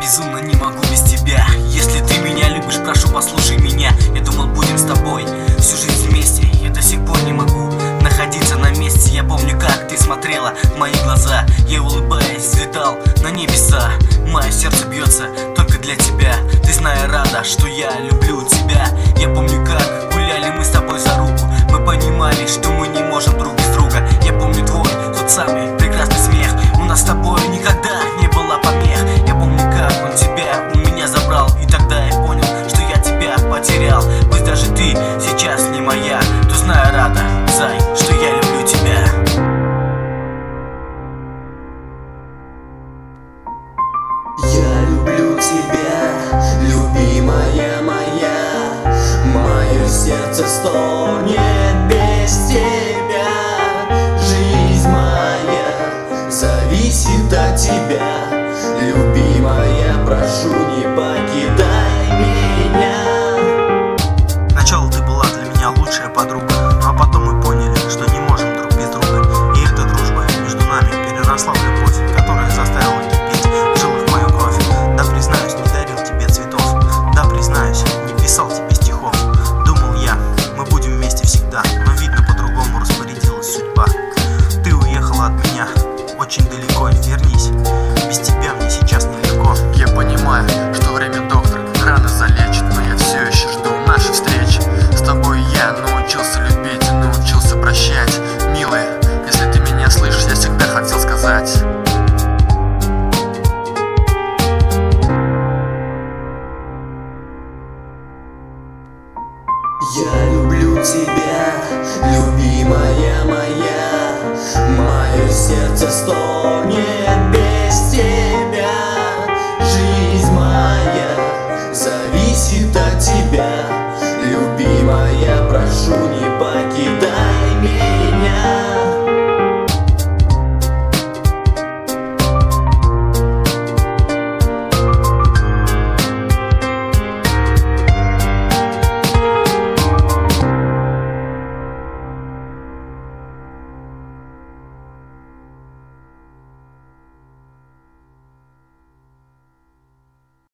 безумно не могу без тебя. Если ты меня любишь, прошу, послушай меня. Я думал, будем с тобой всю жизнь вместе. Я до сих пор не могу находиться на месте. Я помню, как ты смотрела в мои глаза. Я, улыбаясь, взлетал на небеса. Мое сердце бьется только для тебя. Ты, зная, рада, что я люблю тебя. Я помню, как гуляли мы с тобой за руку. Мы понимали, что мы не можем друг без друга. Я помню твой, тот самый прекрасный смех. У нас с тобой никогда не было помех. Я помню, как он тебя у меня забрал. И тогда я понял, что я тебя потерял. Пусть даже ты сейчас не моя, то знаю, рада, зай, что я люблю тебя. Я люблю тебя, любимая моя. Мое сердце стонет без тебя. Жизнь моя зависит от тебя. Любимая, прошу, не покидай меня. Сначала ты была для меня лучшая подруга, а потом мы поняли, что не можем друг без друга. И эта дружба между нами переросла в любовь, которая заставила кипеть в жилах мою кровь. Да, признаюсь, не дарил тебе цветов. Да, признаюсь, не писал тебе стихов. Думал я, мы будем вместе всегда, но видно, по-другому распорядилась судьба. Ты уехала от меня очень далеко, вернись. Без тебя мне сейчас нелегко. Я понимаю, что время доктор рано залечит, но я все еще жду нашей встречи. С тобой я научился любить, научился прощать. Милая, если ты меня слышишь, я всегда хотел сказать: я люблю тебя, любимая моя. Мое сердце стонет без тебя. Жизнь моя зависит от тебя.